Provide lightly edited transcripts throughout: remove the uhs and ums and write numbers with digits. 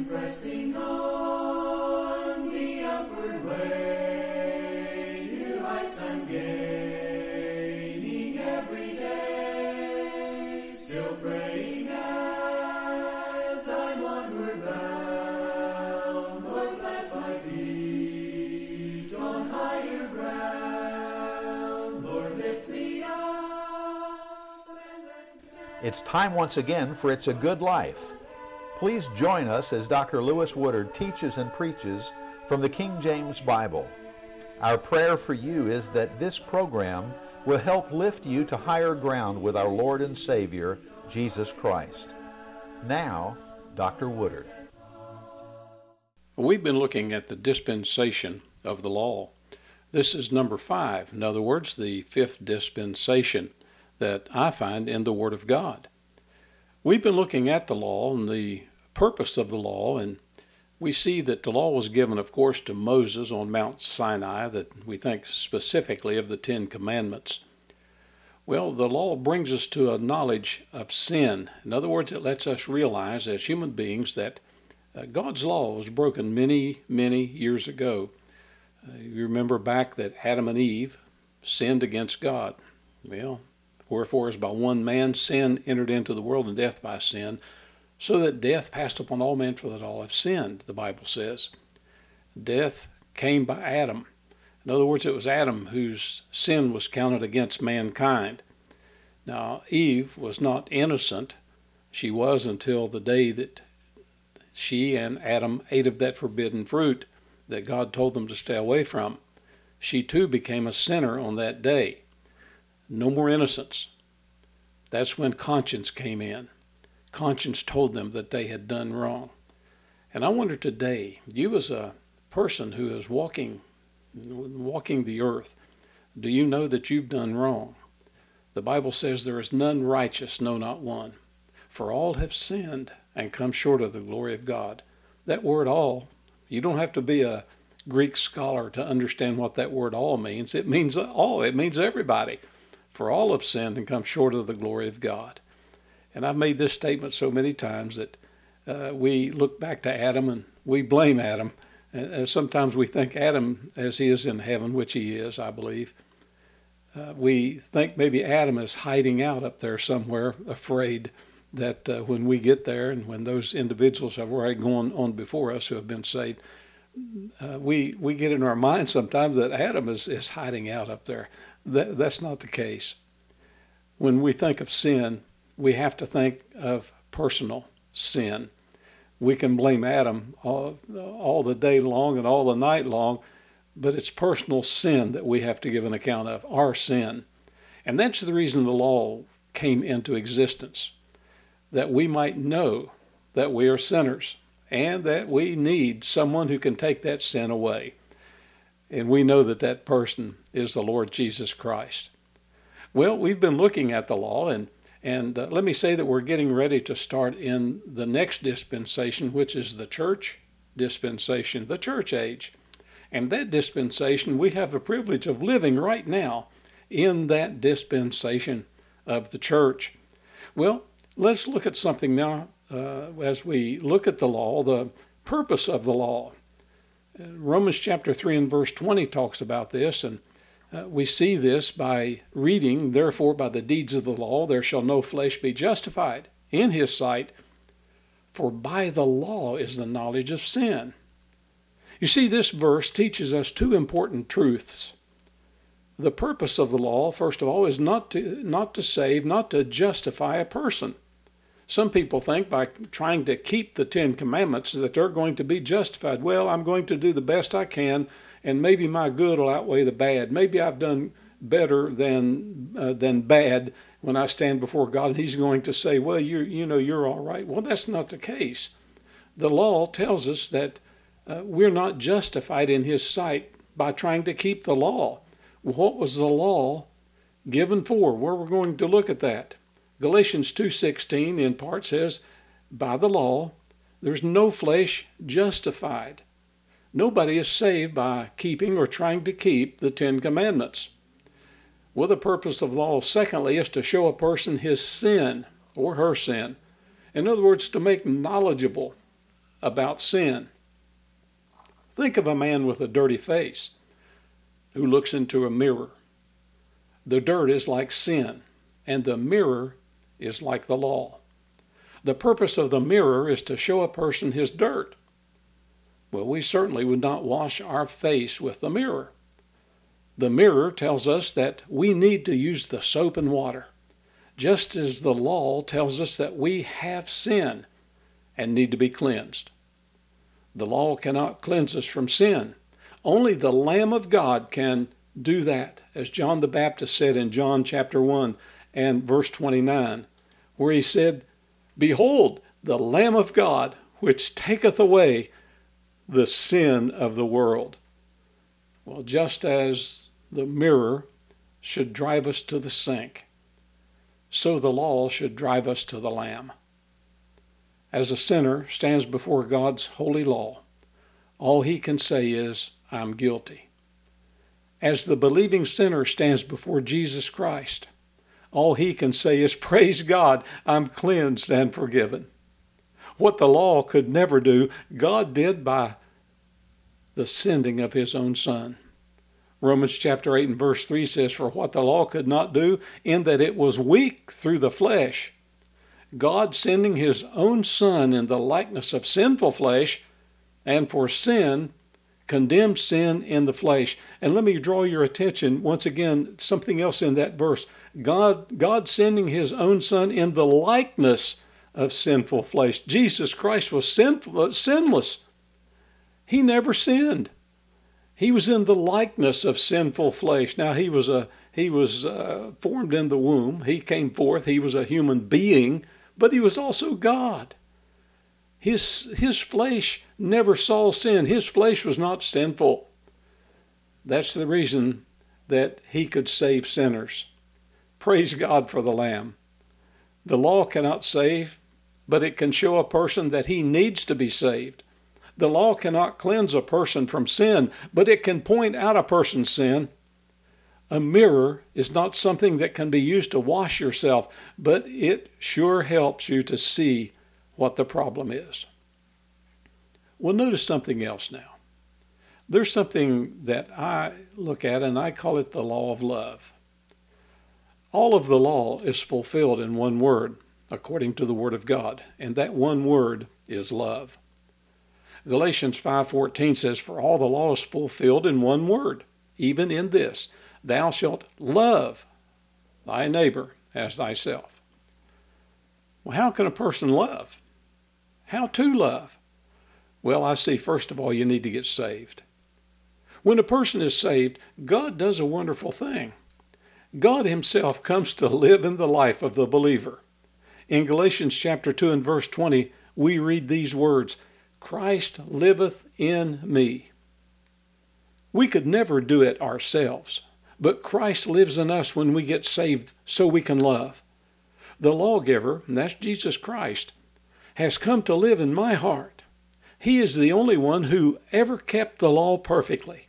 Pressing on the upward way, new heights I'm gaining every day. Still praying as I'm onward bound. Lord, plant my feet on higher ground. Lord, lift me up and let me stand. It's time once again for It's a Good Life. Please join us as Dr. Lewis Woodard teaches and preaches from the King James Bible. Our prayer for you is that this program will help lift you to higher ground with our Lord and Savior, Jesus Christ. Now, Dr. Woodard. We've been looking at the dispensation of the law. This is number 5. In other words, the 5th dispensation that I find in the Word of God. We've been looking at the law and the purpose of the law, and we see that the law was given, of course, to Moses on Mount Sinai, that we think specifically of the 10 Commandments. Well, the law brings us to a knowledge of sin. In other words, it lets us realize as human beings that God's law was broken many, many years ago. You remember back that Adam and Eve sinned against God. Well, wherefore, as by one man sin entered into the world, and death by sin, so that death passed upon all men, for that all have sinned, the Bible says. Death came by Adam. In other words, it was Adam whose sin was counted against mankind. Now, Eve was not innocent. She was until the day that she and Adam ate of that forbidden fruit that God told them to stay away from. She too became a sinner on that day. No more innocence. That's when conscience came in. Conscience told them that they had done wrong. And I wonder today, you as a person who is walking the earth, do you know that you've done wrong? The Bible says there is none righteous, no, not one. For all have sinned and come short of the glory of God. That word all, you don't have to be a Greek scholar to understand what that word all means. It means all. It means everybody. For all have sinned and come short of the glory of God. And I've made this statement so many times that we look back to Adam and we blame Adam. And sometimes we think Adam, as he is in heaven, which he is, I believe, we think maybe Adam is hiding out up there somewhere, afraid that when we get there and when those individuals have already gone on before us who have been saved, we get in our mind sometimes that Adam is hiding out up there. That's not the case. When we think of sin, we have to think of personal sin. We can blame Adam all the day long and all the night long, but it's personal sin that we have to give an account of, our sin. And that's the reason the law came into existence, that we might know that we are sinners and that we need someone who can take that sin away. And we know that that person is the Lord Jesus Christ. Well, we've been looking at the law, and let me say that we're getting ready to start in the next dispensation, which is the church dispensation, the church age. And that dispensation, we have the privilege of living right now in that dispensation of the church. Well, let's look at something now as we look at the law, the purpose of the law. Romans chapter 3 and verse 20 talks about this, and we see this by reading, therefore by the deeds of the law there shall no flesh be justified in his sight, for by the law is the knowledge of sin. You see, this verse teaches us two important truths. The purpose of the law, first of all, is not to save, not to justify a person. Some people think by trying to keep the 10 Commandments that they're going to be justified. Well, I'm going to do the best I can, and maybe my good will outweigh the bad. Maybe I've done better than bad when I stand before God, and He's going to say, well, you're all right. Well, that's not the case. The law tells us that we're not justified in His sight by trying to keep the law. What was the law given for? Well, we're going to look at that. Galatians 2:16 in part says, by the law, there's no flesh justified. Nobody is saved by keeping or trying to keep the 10 Commandments. Well, the purpose of law, secondly, is to show a person his sin or her sin. In other words, to make knowledgeable about sin. Think of a man with a dirty face who looks into a mirror. The dirt is like sin, and the mirror is like the law. The purpose of the mirror is to show a person his dirt. Well, we certainly would not wash our face with the mirror. The mirror tells us that we need to use the soap and water, just as the law tells us that we have sin and need to be cleansed. The law cannot cleanse us from sin. Only the Lamb of God can do that, as John the Baptist said in John chapter 1 and verse 29, where he said, "Behold, the Lamb of God, which taketh away the sin of the world." Well, just as the mirror should drive us to the sink, so the law should drive us to the Lamb. As a sinner stands before God's holy law, all he can say is, "I'm guilty." As the believing sinner stands before Jesus Christ, all he can say is, "Praise God, I'm cleansed and forgiven." What the law could never do, God did by the sending of his own Son. Romans chapter 8 and verse 3 says, "For what the law could not do, in that it was weak through the flesh, God sending his own Son in the likeness of sinful flesh, and for sin, condemned sin in the flesh." And let me draw your attention once again, something else in that verse. God sending his own Son in the likeness of sinful flesh. Jesus Christ was sinless. He never sinned. He was in the likeness of sinful flesh. Now he was formed in the womb. He came forth. He was a human being, but he was also God. His flesh never saw sin. His flesh was not sinful. That's the reason that he could save sinners. Praise God for the Lamb. The law cannot save, but it can show a person that he needs to be saved. The law cannot cleanse a person from sin, but it can point out a person's sin. A mirror is not something that can be used to wash yourself, but it sure helps you to see what the problem is. Well, notice something else now. There's something that I look at, and I call it the law of love. All of the law is fulfilled in one word, according to the Word of God, and that one word is love. Galatians 5:14 says, "For all the law is fulfilled in one word, even in this, thou shalt love thy neighbor as thyself." Well, how can a person love? How to love? Well, I see, first of all, you need to get saved. When a person is saved, God does a wonderful thing. God himself comes to live in the life of the believer. In Galatians chapter 2 and verse 20, we read these words, "Christ liveth in me." We could never do it ourselves, but Christ lives in us when we get saved so we can love. The lawgiver, and that's Jesus Christ, has come to live in my heart. He is the only one who ever kept the law perfectly.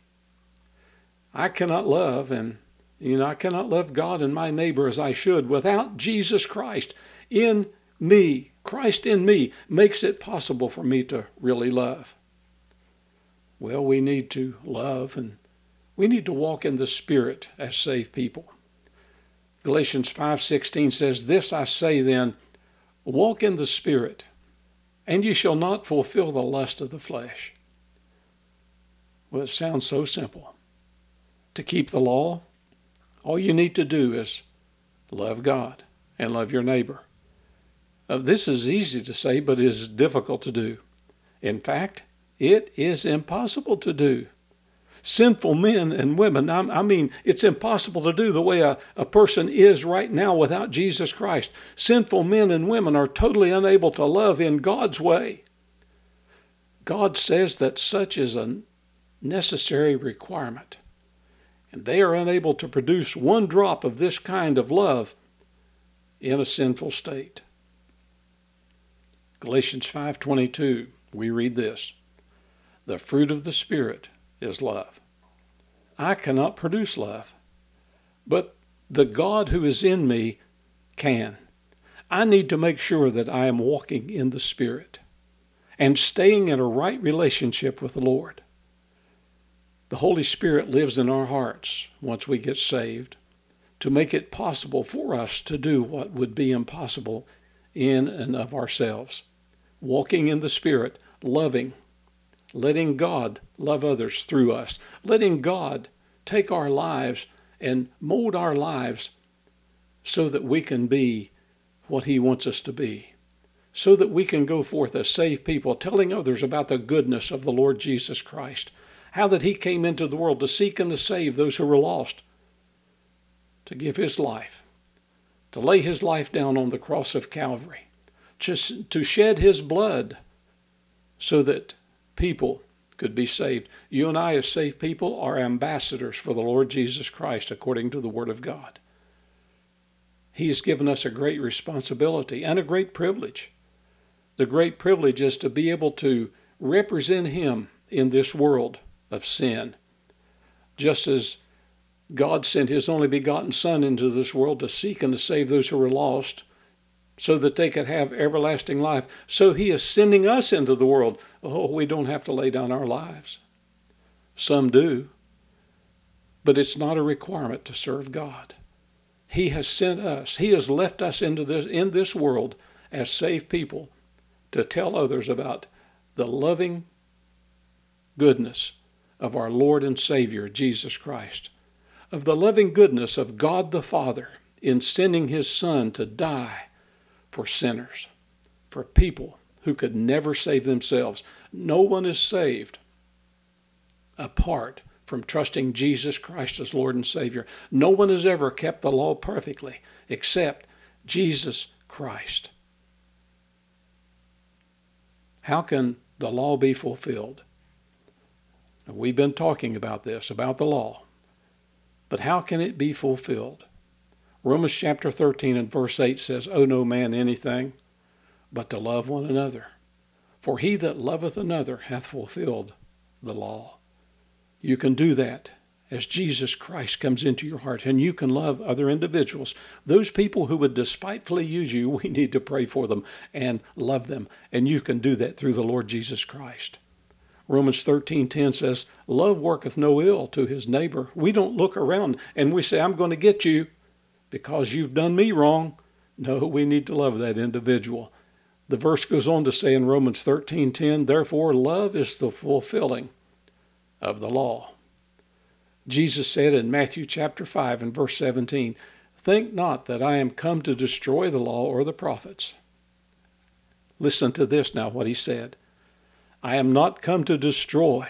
I cannot love, I cannot love God and my neighbor as I should without Jesus Christ in me. Christ in me makes it possible for me to really love. Well, we need to love, and we need to walk in the Spirit as saved people. Galatians 5:16 says, "This I say then, walk in the Spirit, and ye shall not fulfill the lust of the flesh." Well, it sounds so simple. To keep the law, all you need to do is love God and love your neighbor. This is easy to say, but it is difficult to do. In fact, it is impossible to do. Sinful men and women, it's impossible to do the way a person is right now without Jesus Christ. Sinful men and women are totally unable to love in God's way. God says that such is a necessary requirement, and they are unable to produce one drop of this kind of love in a sinful state. Galatians 5:22, we read this, "The fruit of the Spirit is love." I cannot produce love, but the God who is in me can. I need to make sure that I am walking in the Spirit. and staying in a right relationship with the Lord. The Holy Spirit lives in our hearts once we get saved to make it possible for us to do what would be impossible in and of ourselves. Walking in the Spirit, loving, letting God love others through us, letting God take our lives and mold our lives so that we can be what He wants us to be, so that we can go forth as saved people, telling others about the goodness of the Lord Jesus Christ, how that He came into the world to seek and to save those who were lost, to give His life, to lay His life down on the cross of Calvary, to shed His blood so that people could be saved. You and I, as saved people, are ambassadors for the Lord Jesus Christ according to the Word of God. He's given us a great responsibility and a great privilege. The great privilege is to be able to represent Him in this world of sin. Just as God sent His only begotten Son into this world to seek and to save those who were lost so that they could have everlasting life, so He is sending us into the world. Oh, we don't have to lay down our lives. Some do, but it's not a requirement to serve God. He has sent us. He has left us in this world as saved people to tell others about the loving goodness of our Lord and Savior, Jesus Christ, of the loving goodness of God the Father in sending His Son to die for sinners, for people who could never save themselves. No one is saved apart from trusting Jesus Christ as Lord and Savior. No one has ever kept the law perfectly except Jesus Christ. How can the law be fulfilled? We've been talking about this, about the law. But how can it be fulfilled? Romans chapter 13 and verse 8 says, "Owe no man anything but to love one another. For he that loveth another hath fulfilled the law." You can do that as Jesus Christ comes into your heart, and you can love other individuals. Those people who would despitefully use you, we need to pray for them and love them, and you can do that through the Lord Jesus Christ. Romans 13:10 says, "Love worketh no ill to his neighbor." We don't look around and we say, "I'm going to get you because you've done me wrong." No, we need to love that individual. The verse goes on to say in Romans 13:10, "Therefore love is the fulfilling of the law." Jesus said in Matthew chapter 5 and verse 17, "Think not that I am come to destroy the law or the prophets." Listen to this now, what He said. "I am not come to destroy,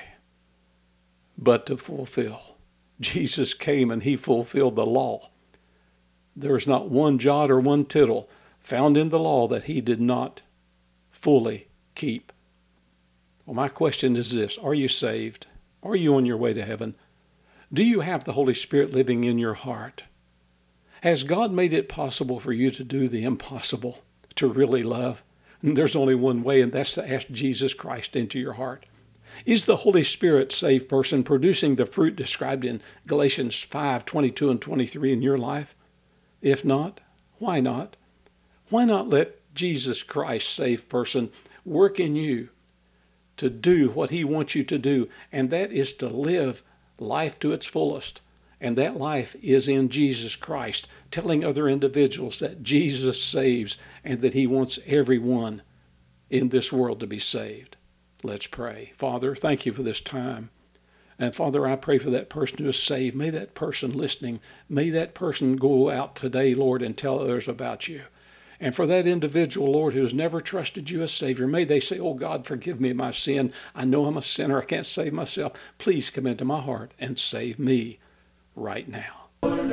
but to fulfill." Jesus came and He fulfilled the law. There is not one jot or one tittle found in the law that He did not fully keep. Well, my question is this: are you saved? Are you on your way to heaven? Do you have the Holy Spirit living in your heart? Has God made it possible for you to do the impossible, to really love? And there's only one way, and that's to ask Jesus Christ into your heart. Is the Holy Spirit saved person producing the fruit described in Galatians 5:22 and 23 in your life? If not, why not? Why not let Jesus Christ, saved person, work in you to do what He wants you to do, and that is to live life to its fullest. And that life is in Jesus Christ, telling other individuals that Jesus saves and that He wants everyone in this world to be saved. Let's pray. Father, thank You for this time. And Father, I pray for that person who is saved. May that person listening, may that person go out today, Lord, and tell others about You. And for that individual, Lord, who has never trusted You as Savior, may they say, "Oh God, forgive me my sin. I know I'm a sinner. I can't save myself. Please come into my heart and save me right now."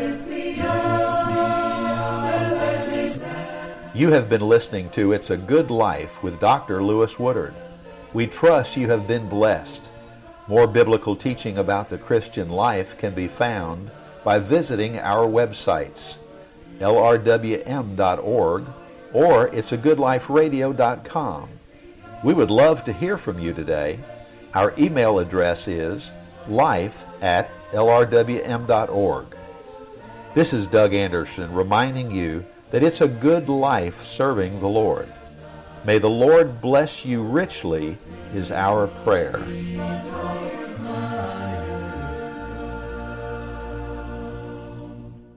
You have been listening to It's a Good Life with Dr. Lewis Woodard. We trust you have been blessed. More biblical teaching about the Christian life can be found by visiting our websites, lrwm.org or it'sagoodliferadio.com. We would love to hear from you today. Our email address is life@lrwm.org. This is Doug Anderson reminding you that it's a good life serving the Lord. May the Lord bless you richly is our prayer. And